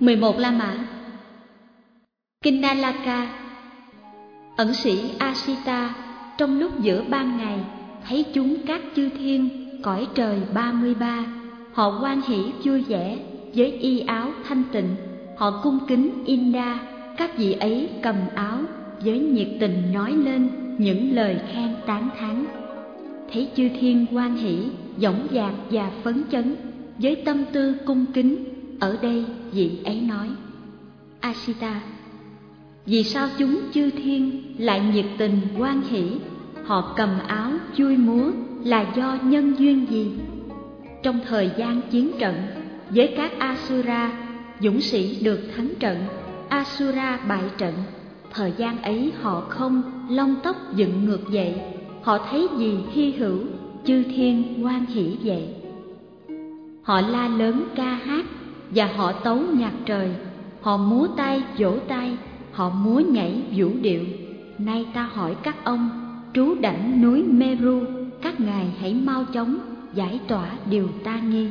11 La Mã. Kinh Nalaka. Ẩn sĩ Asita trong lúc giữa ban ngày thấy chúng các chư thiên cõi trời 33, họ hoan hỷ vui vẻ với y áo thanh tịnh, họ cung kính Inda, các vị ấy cầm áo với nhiệt tình nói lên những lời khen tán thán. Thấy chư thiên hoan hỷ, dõng dạc và phấn chấn với tâm tư cung kính, ở đây vị ấy nói: Asita, vì sao chúng chư thiên lại nhiệt tình hoan hỷ, họ cầm áo vui múa là do nhân duyên gì? Trong thời gian chiến trận với các Asura, dũng sĩ được thắng trận, Asura bại trận. Thời gian ấy họ không lông tóc dựng ngược dậy, họ thấy gì hy hữu, chư thiên hoan hỷ vậy. Họ la lớn ca hát và họ tấu nhạc trời, họ múa tay vỗ tay, họ múa nhảy vũ điệu. Nay ta hỏi các ông trú đảnh núi Meru, các ngài hãy mau chóng giải tỏa điều ta nghi.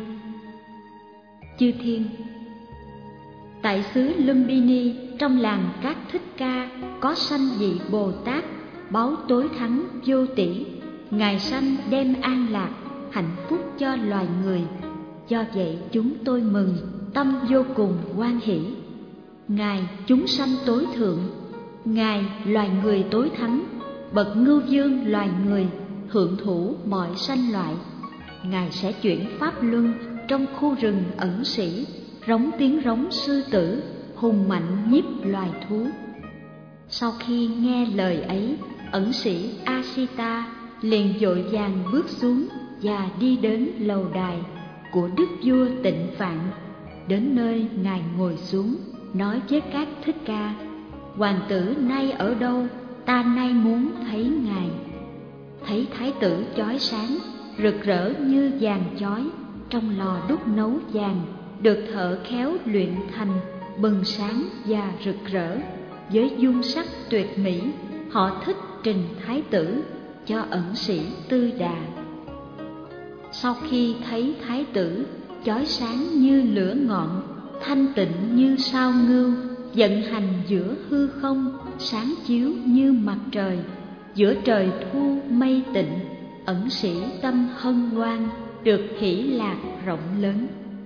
Chư thiên. Tại xứ Lumbini, trong làng các Thích Ca, có sanh vị Bồ Tát báu tối thắng vô tỷ. Ngài sanh đem an lạc, hạnh phúc cho loài người. Do vậy chúng tôi mừng, tâm vô cùng hoan hỷ. Ngài chúng sanh tối thượng, Ngài loài người tối thắng, bậc ngưu vương loài người, hưởng thủ mọi sanh loại. Ngài sẽ chuyển pháp luân trong khu rừng ẩn sĩ, rống tiếng rống sư tử, hùng mạnh nhiếp loài thú. Sau khi nghe lời ấy, ẩn sĩ Asita liền vội vàng bước xuống và đi đến lầu đài của đức vua Tịnh Phạn. Đến nơi ngài ngồi xuống, nói với các Thích Ca: Hoàng tử nay ở đâu? Ta nay muốn thấy ngài. Thấy thái tử chói sáng, rực rỡ như vàng chói, trong lò đúc nấu vàng, được thợ khéo luyện thành, bừng sáng và rực rỡ. Với dung sắc tuyệt mỹ, họ thích trình thái tử cho ẩn sĩ Tư Đà. Sau khi thấy thái tử chói sáng như lửa ngọn, thanh tịnh như sao ngưu, vận hành giữa hư không, sáng chiếu như mặt trời, giữa trời thu mây tịnh, ẩn sĩ tâm hân hoan, được hỷ lạc rộng lớn.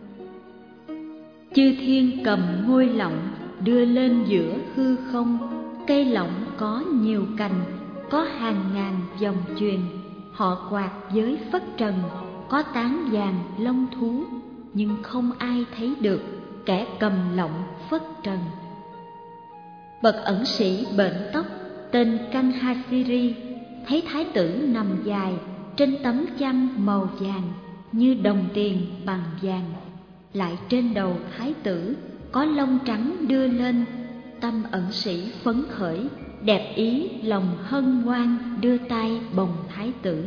Chư thiên cầm ngôi lọng đưa lên giữa hư không, cây lọng có nhiều cành, có hàng ngàn dòng chuyền, họ quạt với phất trần, có tán vàng lông thú, nhưng không ai thấy được kẻ cầm lọng phất trần. Bậc ẩn sĩ bệnh tóc tên Kanhasiri thấy thái tử nằm dài trên tấm chăn màu vàng như đồng tiền bằng vàng, lại trên đầu thái tử có lông trắng đưa lên. Tâm ẩn sĩ phấn khởi, đẹp ý lòng hân hoan, đưa tay bồng thái tử.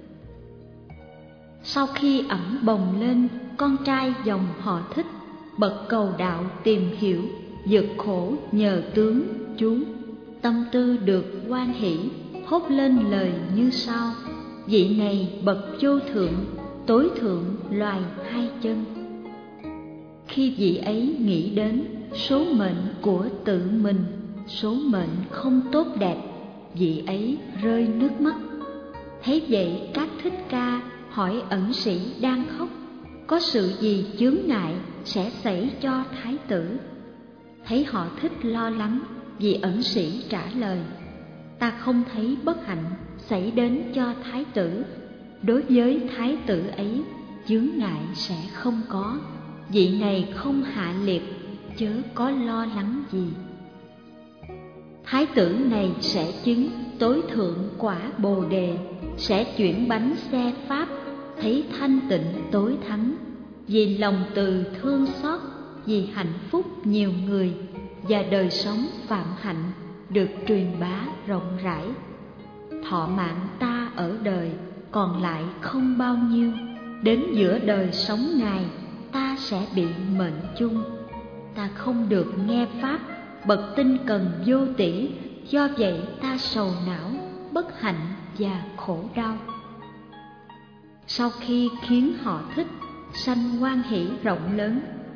Sau khi ẩm bồng lên, con trai dòng họ Thích, bậc cầu đạo tìm hiểu, vượt khổ nhờ tướng chú, tâm tư được hoan hỷ, thốt lên lời như sau: Vị này bậc vô thượng, tối thượng loài hai chân. Khi vị ấy nghĩ đến số mệnh của tự mình, số mệnh không tốt đẹp, vị ấy rơi nước mắt. Thấy vậy các Thích Ca hỏi ẩn sĩ đang khóc, có sự gì chướng ngại sẽ xảy cho thái tử? Thấy họ Thích lo lắng, vị ẩn sĩ trả lời: Ta không thấy bất hạnh xảy đến cho thái tử. Đối với thái tử ấy, chướng ngại sẽ không có. Vị này không hạ liệt, chớ có lo lắng gì. Thái tử này sẽ chứng tối thượng quả Bồ Đề, sẽ chuyển bánh xe Pháp, thấy thanh tịnh tối thắng. Vì lòng từ thương xót, vì hạnh phúc nhiều người, và đời sống phạm hạnh được truyền bá rộng rãi. Thọ mạng ta ở đời còn lại không bao nhiêu, đến giữa đời sống Ngài ta sẽ bị mệnh chung. Ta không được nghe Pháp, bậc tinh cần vô tỷ, do vậy ta sầu não, bất hạnh và khổ đau. Sau khi khiến họ Thích sanh hoan hỷ rộng lớn,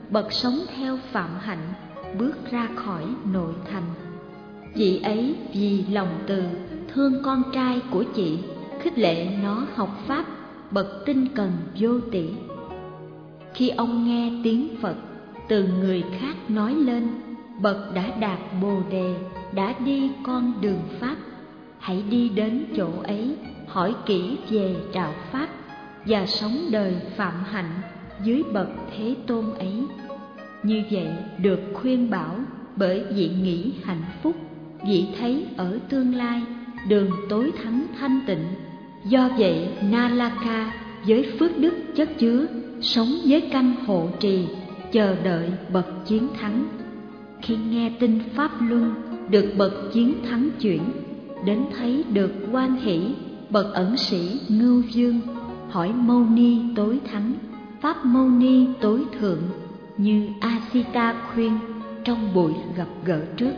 bậc sống theo phạm hạnh, bước ra khỏi nội thành. Chị ấy vì lòng từ thương con trai của chị, khích lệ nó học pháp, bậc tinh cần vô tỷ. Khi ông nghe tiếng Phật từ người khác nói lên, bậc đã đạt Bồ đề, đã đi con đường pháp, hãy đi đến chỗ ấy, hỏi kỹ về đạo pháp và sống đời phạm hạnh dưới bậc Thế Tôn ấy. Như vậy được khuyên bảo bởi vị nghĩ hạnh phúc, vị thấy ở tương lai đường tối thắng thanh tịnh. Do vậy Nalaka với phước đức chất chứa, sống với căn hộ trì, chờ đợi bậc chiến thắng. Khi nghe tin pháp luân, được bậc chiến thắng chuyển, đến thấy được hoan hỷ, bậc ẩn sĩ Ngưu Dương, hỏi Mâu Ni tối thắng, pháp Mâu Ni tối thượng, như Asita khuyên trong buổi gặp gỡ trước.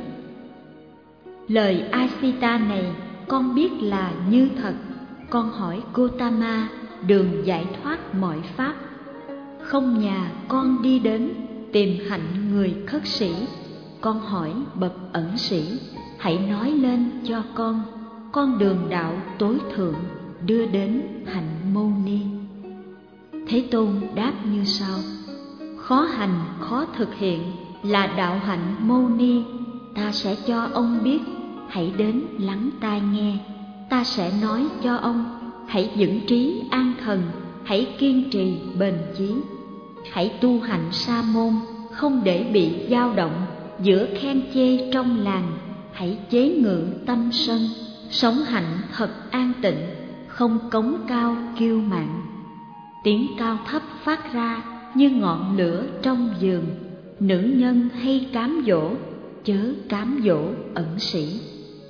Lời Asita này con biết là như thật. Con hỏi Gotama đường giải thoát mọi pháp. Không nhà con đi đến tìm hạnh người khất sĩ. Con hỏi bậc ẩn sĩ, hãy nói lên cho con đường đạo tối thượng đưa đến hạnh Mâu Ni. Thế Tôn đáp như sau: khó hành khó thực hiện là đạo hạnh Mâu Ni. Ta sẽ cho ông biết, hãy đến lắng tai nghe. Ta sẽ nói cho ông, hãy vững trí an thần, hãy kiên trì bền chí. Hãy tu hạnh sa môn, không để bị dao động giữa khen chê trong làng. Hãy chế ngự tâm sân, sống hạnh thật an tịnh, không cống cao kiêu mạn. Tiếng cao thấp phát ra như ngọn lửa trong vườn. Nữ nhân hay cám dỗ, chớ cám dỗ ẩn sĩ.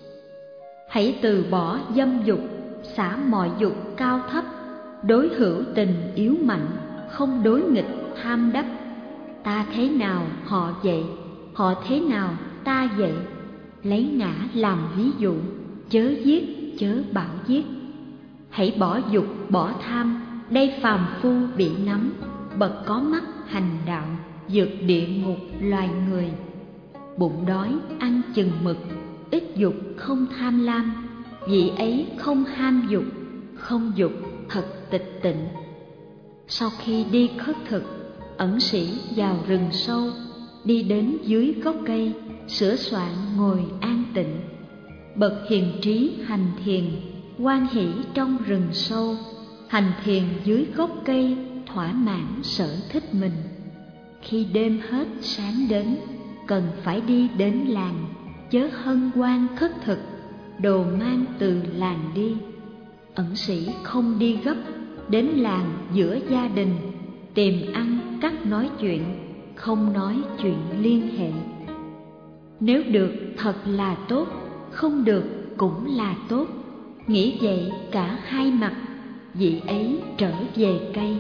Hãy từ bỏ dâm dục, xả mọi dục cao thấp. Đối hữu tình yếu mạnh, không đối nghịch tham đắc. Ta thế nào họ vậy, họ thế nào ta vậy. Lấy ngã làm ví dụ, chớ giết, chớ bảo giết. Hãy bỏ dục, bỏ tham, đây phàm phu bị nắm. Bậc có mắt hành đạo, vượt địa ngục loài người. Bụng đói ăn chừng mực, ít dục không tham lam. Vị ấy không ham dục, không dục thật tịch tịnh. Sau khi đi khất thực, ẩn sĩ vào rừng sâu, đi đến dưới gốc cây, sửa soạn ngồi an tịnh. Bậc hiền trí hành thiền, hoan hỷ trong rừng sâu, hành thiền dưới gốc cây, thỏa mãn sở thích mình. Khi đêm hết sáng đến, cần phải đi đến làng, chớ hân hoan khất thực, đồ mang từ làng đi. Ẩn sĩ không đi gấp, đến làng giữa gia đình, tìm ăn cắt nói chuyện, không nói chuyện liên hệ. Nếu được thật là tốt, không được cũng là tốt. Nghĩ vậy cả hai mặt, vị ấy trở về cây.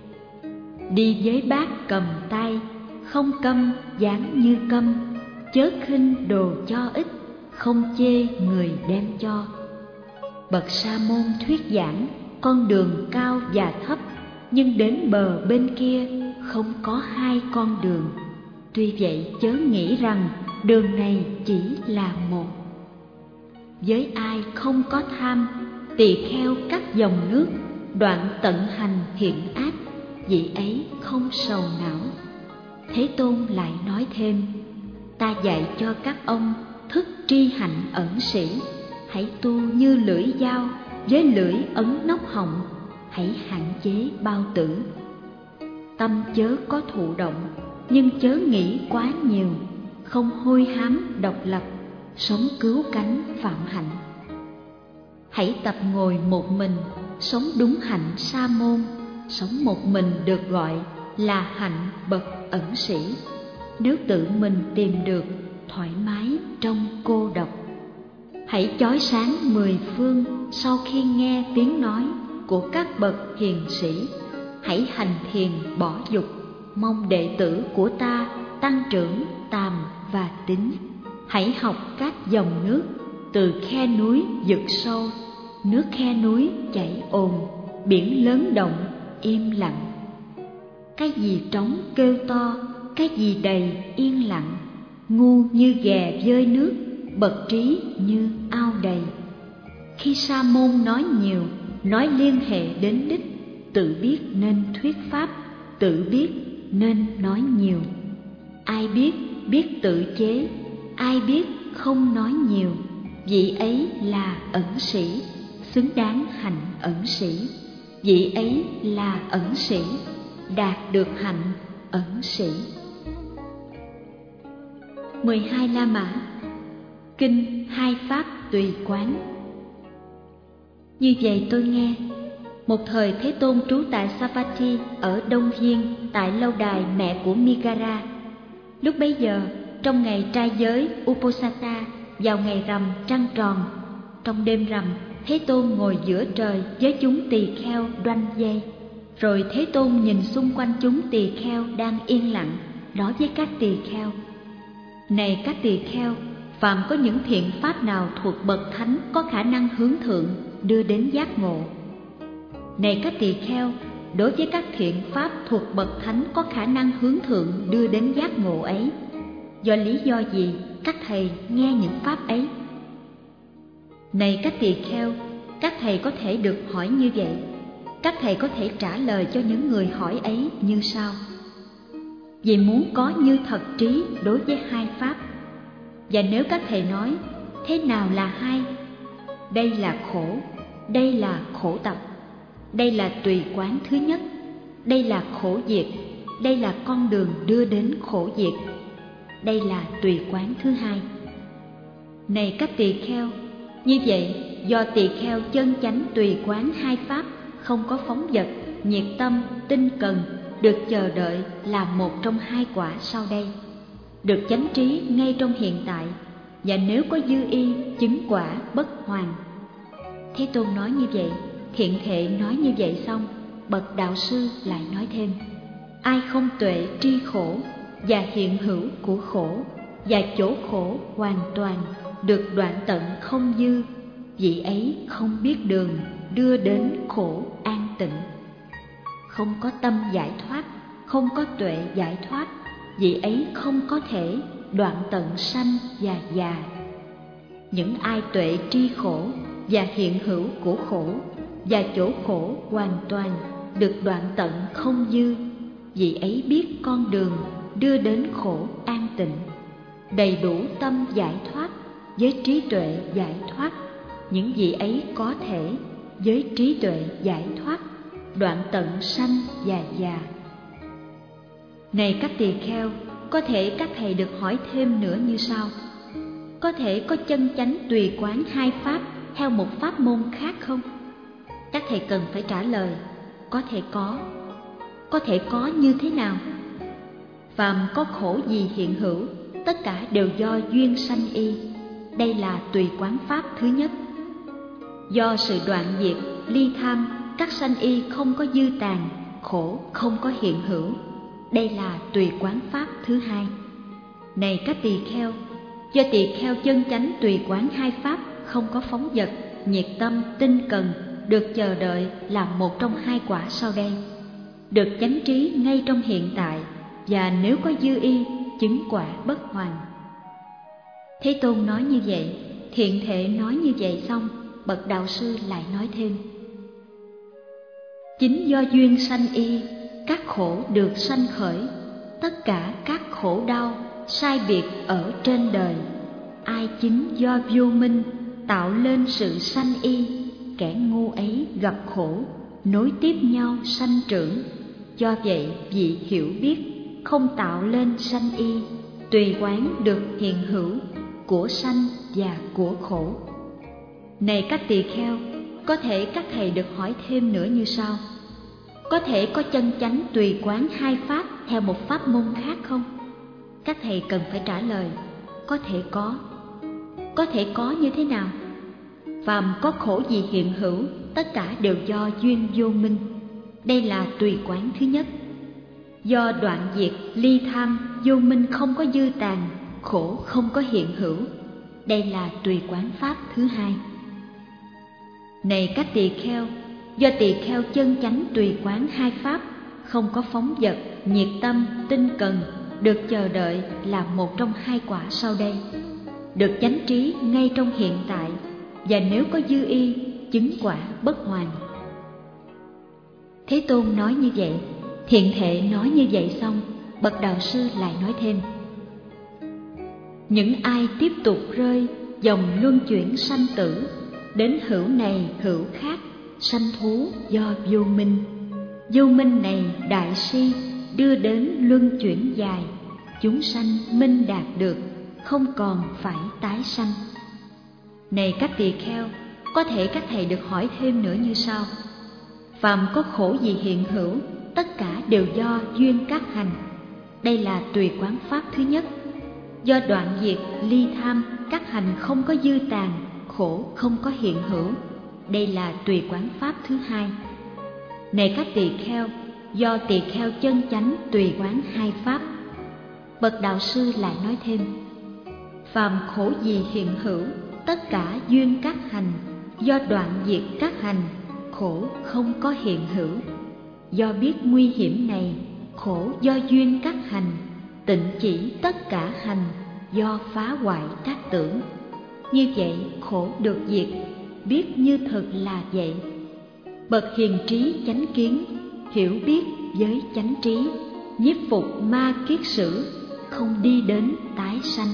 Đi với bác cầm tay, không câm dáng như câm. Chớ khinh đồ cho ít, không chê người đem cho. Bậc sa môn thuyết giảng con đường cao và thấp, nhưng đến bờ bên kia không có hai con đường. Tuy vậy chớ nghĩ rằng đường này chỉ là một. Với ai không có tham, tỳ kheo các dòng nước, đoạn tận hành thiện ác, vị ấy không sầu não. Thế Tôn lại nói thêm: ta dạy cho các ông thức tri hạnh ẩn sĩ. Hãy tu như lưỡi dao, với lưỡi ấn nóc họng. Hãy hạn chế bao tử. Tâm chớ có thụ động, nhưng chớ nghĩ quá nhiều. Không hôi hám độc lập, sống cứu cánh phạm hạnh. Hãy tập ngồi một mình, sống đúng hạnh sa môn. Sống một mình được gọi là hạnh bậc ẩn sĩ. Nếu tự mình tìm được thoải mái trong cô độc. Hãy chói sáng mười phương sau khi nghe tiếng nói của các bậc hiền sĩ. Hãy hành thiền bỏ dục, mong đệ tử của ta tăng trưởng tàm và tín. Hãy học các dòng nước, từ khe núi vực sâu. Nước khe núi chảy ồn, biển lớn động im lặng. Cái gì trống kêu to, cái gì đầy yên lặng, ngu như ghè vơi nước, bậc trí như ao đầy. Khi sa môn nói nhiều, nói liên hệ đến đích, tự biết nên thuyết pháp, tự biết nên nói nhiều. Ai biết, biết tự chế, ai biết không nói nhiều, vị ấy là ẩn sĩ, xứng đáng hạnh ẩn sĩ. Vị ấy là ẩn sĩ, đạt được hạnh ẩn sĩ. 12 La Mã. Kinh Hai Pháp Tùy Quán. Như vậy tôi nghe, một thời Thế Tôn trú tại Savatthi ở Đông Viên, tại lâu đài mẹ của Megara. Lúc bấy giờ, trong ngày trai giới Uposatha, vào ngày rằm trăng tròn, trong đêm rằm, Thế Tôn ngồi giữa trời với chúng tỳ kheo đoanh dây. Rồi Thế Tôn nhìn xung quanh chúng tỳ kheo đang yên lặng, nói với các tỳ kheo: Này các tỳ kheo, phàm có những thiện pháp nào thuộc bậc thánh có khả năng hướng thượng đưa đến giác ngộ. Này các tỳ kheo, đối với các thiện pháp thuộc bậc thánh có khả năng hướng thượng đưa đến giác ngộ ấy, do lý do gì các thầy nghe những pháp ấy? Này các tỳ kheo, các thầy có thể được hỏi như vậy. Các thầy có thể trả lời cho những người hỏi ấy như sau: Vì muốn có như thật trí đối với hai pháp. Và nếu các thầy nói, thế nào là hai? Đây là khổ, đây là khổ tập. Đây là tùy quán thứ nhất, đây là khổ diệt, đây là con đường đưa đến khổ diệt. Đây là tùy quán thứ hai. Này các tỳ kheo, như vậy do tỳ kheo chân chánh tùy quán hai pháp, không có phóng dật, nhiệt tâm, tinh cần, được chờ đợi là một trong hai quả sau đây. Được chánh trí ngay trong hiện tại, và nếu có dư y, chứng quả bất hoàn. Thế Tôn nói như vậy, thiện thệ nói như vậy xong, bậc đạo sư lại nói thêm: Ai không tuệ tri khổ và hiện hữu của khổ và chỗ khổ hoàn toàn, được đoạn tận không dư, vị ấy không biết đường đưa đến khổ an tịnh. Không có tâm giải thoát, không có tuệ giải thoát, vị ấy không có thể đoạn tận sanh và già. Những ai tuệ tri khổ và hiện hữu của khổ và chỗ khổ hoàn toàn, được đoạn tận không dư, vị ấy biết con đường đưa đến khổ an tịnh, đầy đủ tâm giải thoát với trí tuệ giải thoát. Những vị ấy có thể với trí tuệ giải thoát đoạn tận sanh và già. Này các tỳ kheo, có thể các thầy được hỏi thêm nữa như sau: Có thể có chân chánh tùy quán hai pháp theo một pháp môn khác không? Các thầy cần phải trả lời: có thể có. Có thể có như thế nào? Phàm có khổ gì hiện hữu, tất cả đều do duyên sanh y. Đây là tùy quán pháp thứ nhất. Do sự đoạn diệt, ly tham, các sanh y không có dư tàn, khổ không có hiện hữu. Đây là tùy quán pháp thứ hai. Này các tỳ kheo, do tỳ kheo chân chánh tùy quán hai pháp, không có phóng dật, nhiệt tâm, tinh cần, được chờ đợi là một trong hai quả sau đây. Được chánh trí ngay trong hiện tại, và nếu có dư y, chứng quả bất hoàn. Thế Tôn nói như vậy, thiện thệ nói như vậy xong, bậc đạo sư lại nói thêm: Chính do duyên sanh y, các khổ được sanh khởi. Tất cả các khổ đau sai biệt ở trên đời, ai chính do vô minh tạo lên sự sanh y, kẻ ngu ấy gặp khổ, nối tiếp nhau sanh trưởng. Do vậy vị hiểu biết không tạo lên sanh y, tùy quán được hiện hữu của sanh và của khổ. Này các tỳ kheo, có thể các thầy được hỏi thêm nữa như sau: Có thể có chân chánh tùy quán hai pháp theo một pháp môn khác không? Các thầy cần phải trả lời: có thể có. Có thể có như thế nào? Phàm có khổ gì hiện hữu, tất cả đều do duyên vô minh. Đây là tùy quán thứ nhất. Do đoạn diệt, ly tham, vô minh không có dư tàn, khổ không có hiện hữu. Đây là tùy quán pháp thứ hai. Này các tỳ kheo, do tỳ kheo chân chánh tùy quán hai pháp, không có phóng dật, nhiệt tâm, tinh cần, được chờ đợi là một trong hai quả sau đây: được chánh trí ngay trong hiện tại, và nếu có dư y, chứng quả bất hoàn. Thế Tôn nói như vậy, Thiện Thệ nói như vậy xong, bậc đạo sư lại nói thêm: những ai tiếp tục rơi dòng luân chuyển sanh tử, đến hữu này hữu khác, sanh thú do vô minh. Vô minh này đại si, đưa đến luân chuyển dài, chúng sanh minh đạt được, không còn phải tái sanh. Này các tỳ kheo, có thể các thầy được hỏi thêm nữa như sau: phàm có khổ gì hiện hữu, tất cả đều do duyên các hành. Đây là tùy quán pháp thứ nhất. Do đoạn diệt ly tham, các hành không có dư tàn, khổ không có hiện hữu. Đây là tùy quán pháp thứ hai. Này các tỳ kheo, do tỳ kheo chân chánh tùy quán hai pháp. Bậc đạo sư lại nói thêm: phàm khổ gì hiện hữu, tất cả duyên các hành. Do đoạn diệt các hành, khổ không có hiện hữu. Do biết nguy hiểm này, khổ do duyên các hành, tịnh chỉ tất cả hành, do phá hoại các tưởng. Như vậy khổ được diệt, biết như thực là vậy. Bậc hiền trí chánh kiến, hiểu biết với chánh trí, nhiếp phục ma kiết sử, không đi đến tái sanh.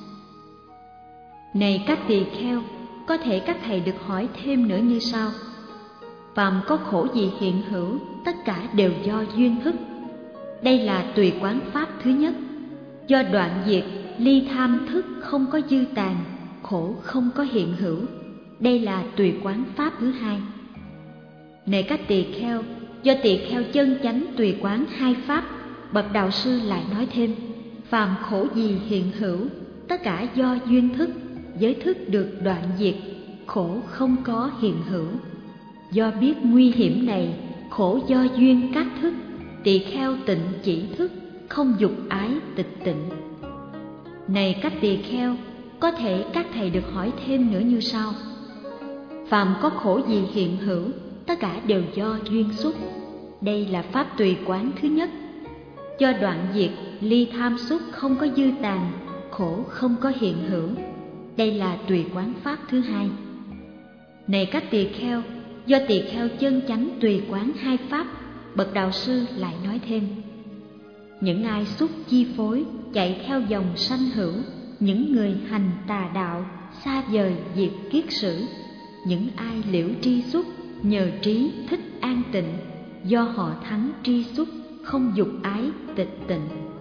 Này các tỳ kheo, có thể các thầy được hỏi thêm nữa như sau: phàm có khổ gì hiện hữu, tất cả đều do duyên thức. Đây là tùy quán pháp thứ nhất. Do đoạn diệt ly tham thức không có dư tàn, khổ không có hiện hữu. Đây là tùy quán pháp thứ hai. Này các tỳ kheo, do tỳ kheo chân chánh tùy quán hai pháp, bậc đạo sư lại nói thêm: phàm khổ gì hiện hữu, tất cả do duyên thức, giới thức được đoạn diệt, khổ không có hiện hữu. Do biết nguy hiểm này, khổ do duyên các thức, tỳ kheo tịnh chỉ thức, không dục ái tịch tịnh. Này các tỳ kheo, có thể các thầy được hỏi thêm nữa như sau: phàm có khổ gì hiện hữu, tất cả đều do duyên xuất. Đây là pháp tùy quán thứ nhất. Do đoạn diệt ly tham xuất không có dư tàn, khổ không có hiện hữu. Đây là tùy quán pháp thứ hai. Này các tỳ kheo, do tỳ kheo chân chánh tùy quán hai pháp, bậc đạo sư lại nói thêm: những ai xúc chi phối, chạy theo dòng sanh hữu, những người hành tà đạo, xa vời diệt kiết sử, những ai liễu tri xúc, nhờ trí thích an tịnh, do họ thắng tri xúc, không dục ái tịch tịnh.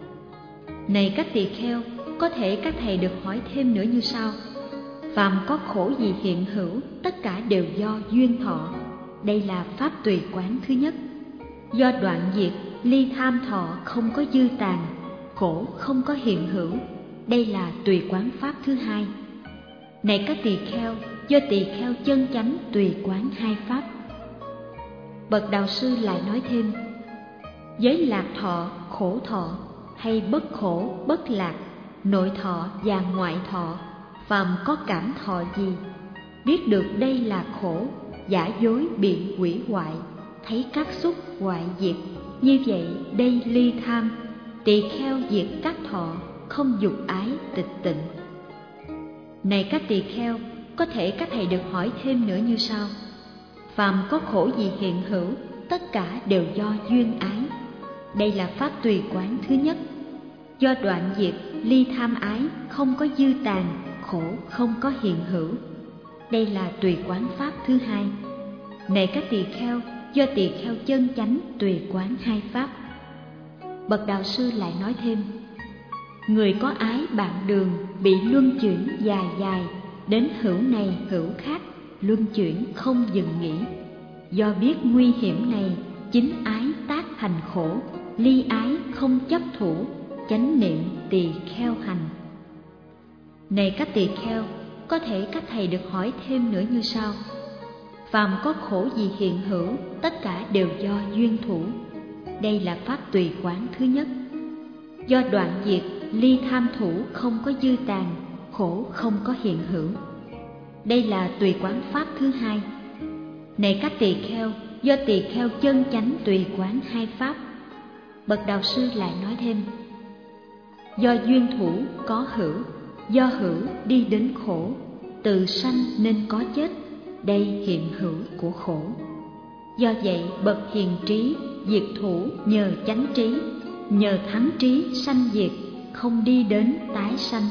Này các tỳ kheo, có thể các thầy được hỏi thêm nữa như sau: phàm có khổ gì hiện hữu, tất cả đều do duyên thọ. Đây là pháp tùy quán thứ nhất. Do đoạn diệt ly tham thọ không có dư tàn, khổ không có hiện hữu. Đây là tùy quán pháp thứ hai. Này các tỳ kheo, do tỳ kheo chân chánh tùy quán hai pháp. Bậc đạo sư lại nói thêm: giới lạc thọ, khổ thọ, hay bất khổ, bất lạc, nội thọ và ngoại thọ, phàm có cảm thọ gì, biết được đây là khổ, giả dối bị hủy hoại, thấy các xúc hoại diệt. Như vậy đây ly tham, tỳ kheo diệt các thọ, không dục ái tịch tịnh. Này các tỳ kheo, có thể các thầy được hỏi thêm nữa như sau: phàm có khổ gì hiện hữu, tất cả đều do duyên ái. Đây là pháp tùy quán thứ nhất. Do đoạn diệt ly tham ái, không có dư tàn, khổ không có hiện hữu. Đây là tùy quán pháp thứ hai. Này các tỳ kheo, do tỳ kheo chân chánh tùy quán hai pháp. Bậc đạo sư lại nói thêm: người có ái bạn đường bị luân chuyển dài dài, đến hữu này hữu khác, luân chuyển không dừng nghỉ. Do biết nguy hiểm này, chính ái tác thành khổ, ly ái không chấp thủ, chánh niệm tỳ kheo hành. Này các tỳ kheo, có thể các thầy được hỏi thêm nữa như sau: phàm có khổ gì hiện hữu, tất cả đều do duyên thủ. Đây là pháp tùy quán thứ nhất. Do đoạn diệt ly tham thủ không có dư tàn, khổ không có hiện hữu. Đây là tùy quán pháp thứ hai. Này các tỳ kheo, do tỳ kheo chân chánh tùy quán hai pháp. Bậc đạo sư lại nói thêm: do duyên thủ có hữu, do hữu đi đến khổ, từ sanh nên có chết, đây hiện hữu của khổ. Do vậy bậc hiền trí diệt thủ nhờ chánh trí, nhờ thắng trí sanh diệt, không đi đến tái sanh.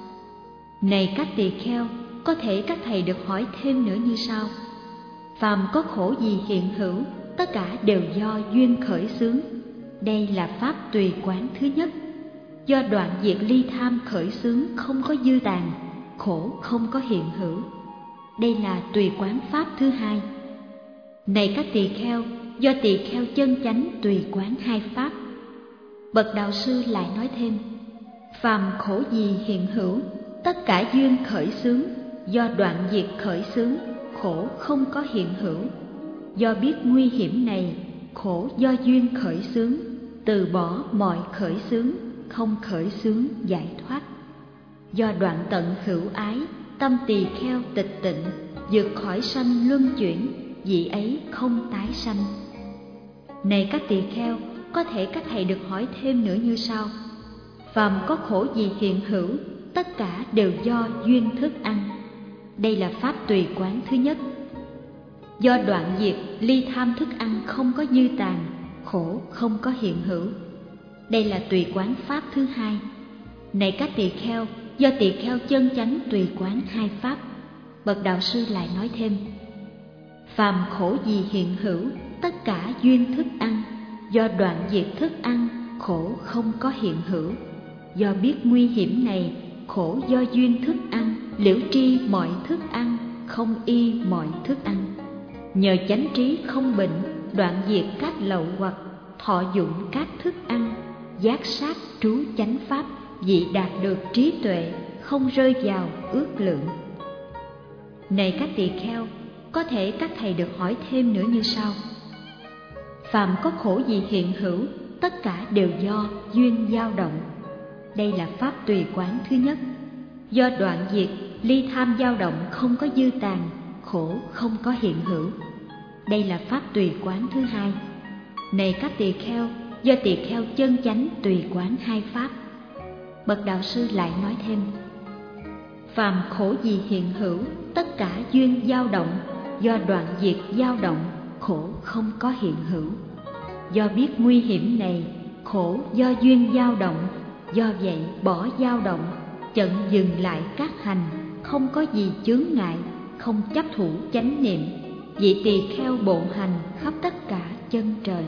Này các tỳ kheo, có thể các thầy được hỏi thêm nữa như sau: phàm có khổ gì hiện hữu, tất cả đều do duyên khởi xướng. Đây là pháp tùy quán thứ nhất. Do đoạn diệt ly tham khởi xướng không có dư tàn, khổ không có hiện hữu. Đây là tùy quán pháp thứ hai. Này các tỳ kheo, do tỳ kheo chân chánh tùy quán hai pháp. Bậc đạo sư lại nói thêm: phàm khổ gì hiện hữu, tất cả duyên khởi xướng. Do đoạn diệt khởi xướng, khổ không có hiện hữu. Do biết nguy hiểm này, khổ do duyên khởi xướng, từ bỏ mọi khởi xướng, không khởi xướng giải thoát. Do đoạn tận hữu ái, tâm tỳ kheo tịch tịnh, vượt khỏi sanh luân chuyển, vị ấy không tái sanh. Này các tỳ kheo, có thể các thầy được hỏi thêm nữa như sau: phàm có khổ gì hiện hữu, tất cả đều do duyên thức ăn. Đây là pháp tùy quán thứ nhất. Do đoạn diệt ly tham thức ăn không có dư tàn, khổ không có hiện hữu. Đây là tùy quán pháp thứ hai. Này các tỳ kheo, do tỳ kheo chân chánh tùy quán hai pháp. Bậc đạo sư lại nói thêm: phàm khổ gì hiện hữu, tất cả duyên thức ăn. Do đoạn diệt thức ăn, khổ không có hiện hữu. Do biết nguy hiểm này, khổ do duyên thức ăn, liễu tri mọi thức ăn, không y mọi thức ăn. Nhờ chánh trí không bệnh, đoạn diệt các lậu hoặc, thọ dụng các thức ăn, giác sát trú chánh pháp, vị đạt được trí tuệ, không rơi vào ước lượng. Này các tỳ kheo, có thể các thầy được hỏi thêm nữa như sau: phàm có khổ gì hiện hữu, tất cả đều do duyên dao động. Đây là pháp tùy quán thứ nhất. Do đoạn diệt ly tham dao động không có dư tàn, khổ không có hiện hữu. Đây là pháp tùy quán thứ hai. Này các tỳ kheo, do tỳ kheo chân chánh tùy quán hai pháp. Bậc đạo sư lại nói thêm: phàm khổ gì hiện hữu, tất cả duyên dao động. Do đoạn diệt dao động, khổ không có hiện hữu. Do biết nguy hiểm này, khổ do duyên dao động. Do vậy bỏ dao động, chận dừng lại các hành, không có gì chướng ngại, không chấp thủ chánh niệm, vị tỳ kheo bộ hành khắp tất cả chân trời.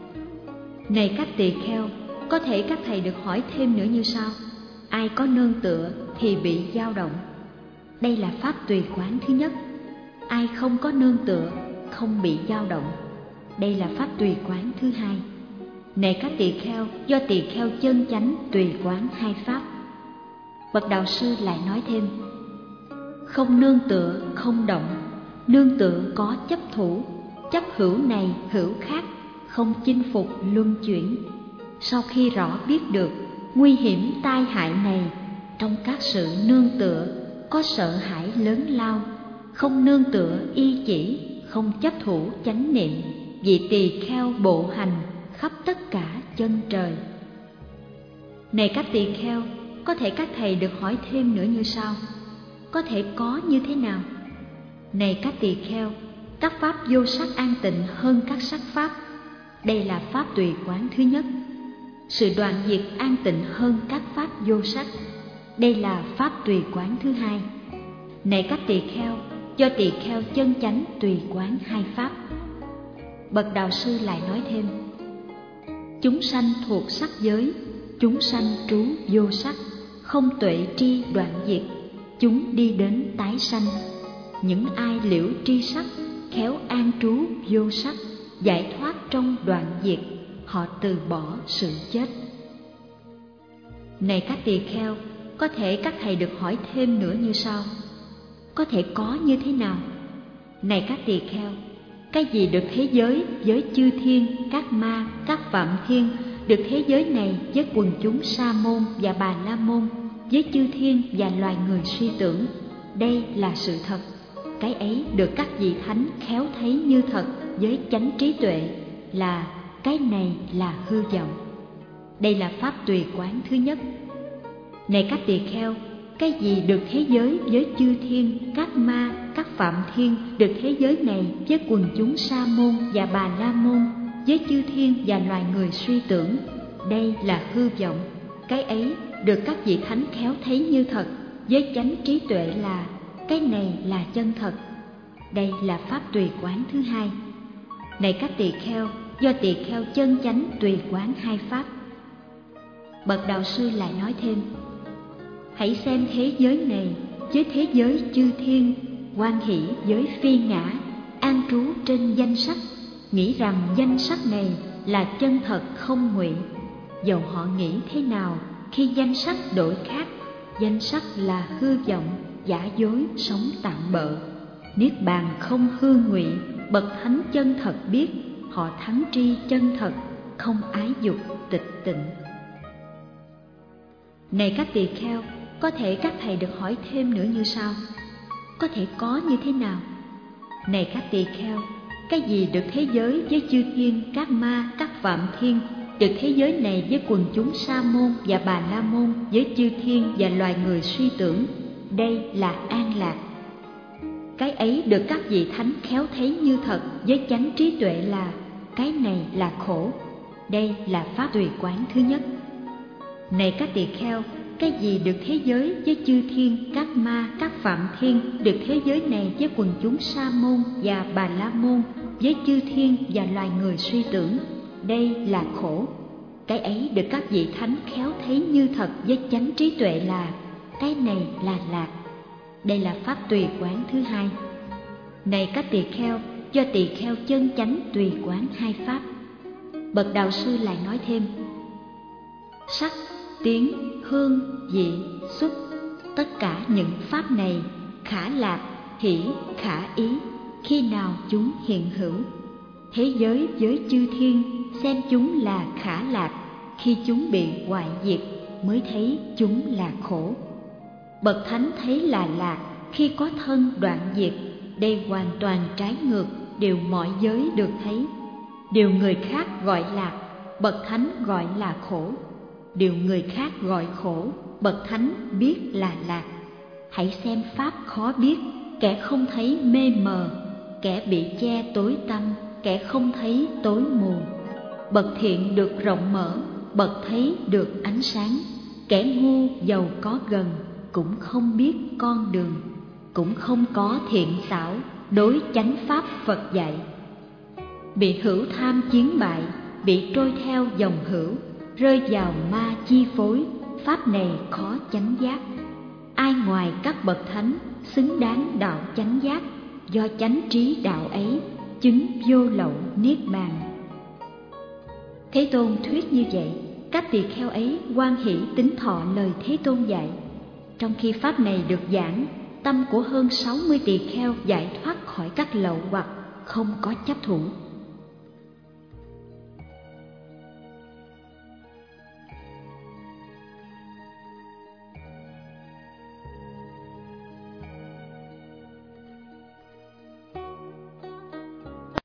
Này các tỳ kheo, có thể các thầy được hỏi thêm nữa như sau: ai có nương tựa thì bị dao động. Đây là pháp tùy quán thứ nhất. Ai không có nương tựa, không bị dao động. Đây là pháp tùy quán thứ hai. Này các tỳ kheo, do tỳ kheo chân chánh tùy quán hai pháp. Bậc đạo sư lại nói thêm: không nương tựa không động, nương tựa có chấp thủ, chấp hữu này hữu khác, không chinh phục luân chuyển. Sau khi rõ biết được nguy hiểm tai hại này, trong các sự nương tựa có sợ hãi lớn lao, không nương tựa y chỉ, không chấp thủ chánh niệm, vị tỳ kheo bộ hành khắp tất cả chân trời. Này các tỳ kheo, có thể các thầy được hỏi thêm nữa như sau: có thể có như thế nào? Này các tỳ kheo, các pháp vô sắc an tịnh hơn các sắc pháp. Đây là pháp tùy quán thứ nhất. Sự đoạn diệt an tịnh hơn các pháp vô sắc. Đây là pháp tùy quán thứ hai. Này các tỳ kheo, do tỳ kheo chân chánh tùy quán hai pháp. Bậc đạo sư lại nói thêm: chúng sanh thuộc sắc giới, chúng sanh trú vô sắc, không tuệ tri đoạn diệt, chúng đi đến tái sanh. Những ai liễu tri sắc, khéo an trú vô sắc, giải thoát trong đoạn diệt, họ từ bỏ sự chết. Này các tỳ kheo, có thể các thầy được hỏi thêm nữa như sau: có thể có như thế nào? Này các tỳ kheo, cái gì được thế giới với chư thiên, các ma, các phạm thiên, được thế giới này với quần chúng sa môn và bà la môn, với chư thiên và loài người suy tưởng, đây là sự thật. Cái ấy được các vị thánh khéo thấy như thật với chánh trí tuệ, là cái này là hư vọng. Đây là pháp tùy quán thứ nhất. Này các tỳ kheo, cái gì được thế giới với chư thiên, các ma, các phạm thiên, được thế giới này với quần chúng sa môn và bà la môn, với chư thiên và loài người suy tưởng, đây là hư vọng. Cái ấy được các vị thánh khéo thấy như thật, với chánh trí tuệ là cái này là chân thật. Đây là pháp tùy quán thứ hai. Này các tỳ kheo, do tỳ kheo chân chánh tùy quán hai pháp. Bậc đạo sư lại nói thêm: hãy xem thế giới này với thế giới chư thiên, hoan hỷ với phi ngã, an trú trên danh sắc, nghĩ rằng danh sắc này là chân thật không ngụy. Dầu họ nghĩ thế nào, khi danh sắc đổi khác, danh sắc là hư vọng, giả dối, sống tạm bợ. Niết bàn không hư ngụy, bậc thánh chân thật biết, họ thắng tri chân thật, không ái dục tịch tịnh. Này các tỳ kheo, có thể các thầy được hỏi thêm nữa như sau: có thể có như thế nào? Này các tỳ kheo, cái gì được thế giới với chư thiên, các ma, các phạm thiên, được thế giới này với quần chúng sa môn và bà la môn, với chư thiên và loài người suy tưởng, đây là an lạc. Cái ấy được các vị thánh khéo thấy như thật, với chánh trí tuệ là cái này là khổ. Đây là pháp tùy quán thứ nhất. Này các tỳ kheo, cái gì được thế giới với chư thiên, các ma, các phạm thiên, được thế giới này với quần chúng sa môn và bà la môn, với chư thiên và loài người suy tưởng, đây là khổ. Cái ấy được các vị thánh khéo thấy như thật, với chánh trí tuệ là cái này là lạc. Đây là pháp tùy quán thứ hai. Này các tỳ kheo, do tỳ kheo chân chánh tùy quán hai pháp. Bậc đạo sư lại nói thêm: sắc, tiếng, hương, vị, xúc, tất cả những pháp này khả lạc, hỷ, khả ý, khi nào chúng hiện hữu. Thế giới với chư thiên xem chúng là khả lạc, khi chúng bị hoại diệt mới thấy chúng là khổ. Bậc thánh thấy là lạc khi có thân đoạn diệt, đây hoàn toàn trái ngược điều mọi giới được thấy. Điều người khác gọi lạc, bậc thánh gọi là khổ. Điều người khác gọi khổ, bậc thánh biết là lạc. Hãy xem pháp khó biết, kẻ không thấy mê mờ, kẻ bị che tối tăm, kẻ không thấy tối mù. Bậc thiện được rộng mở, bậc thấy được ánh sáng. Kẻ ngu dầu có gần cũng không biết con đường, cũng không có thiện xảo đối chánh pháp Phật dạy. Bị hữu tham chiến bại, bị trôi theo dòng hữu, rơi vào ma chi phối, pháp này khó chánh giác. Ai ngoài các bậc thánh xứng đáng đạo chánh giác, do chánh trí đạo ấy chứng vô lậu niết bàn. Thế Tôn thuyết như vậy, các tỳ kheo ấy hoan hỷ tín thọ lời Thế Tôn dạy. Trong khi pháp này được giảng, tâm của hơn 60 tỳ kheo giải thoát khỏi các lậu hoặc không có chấp thủ.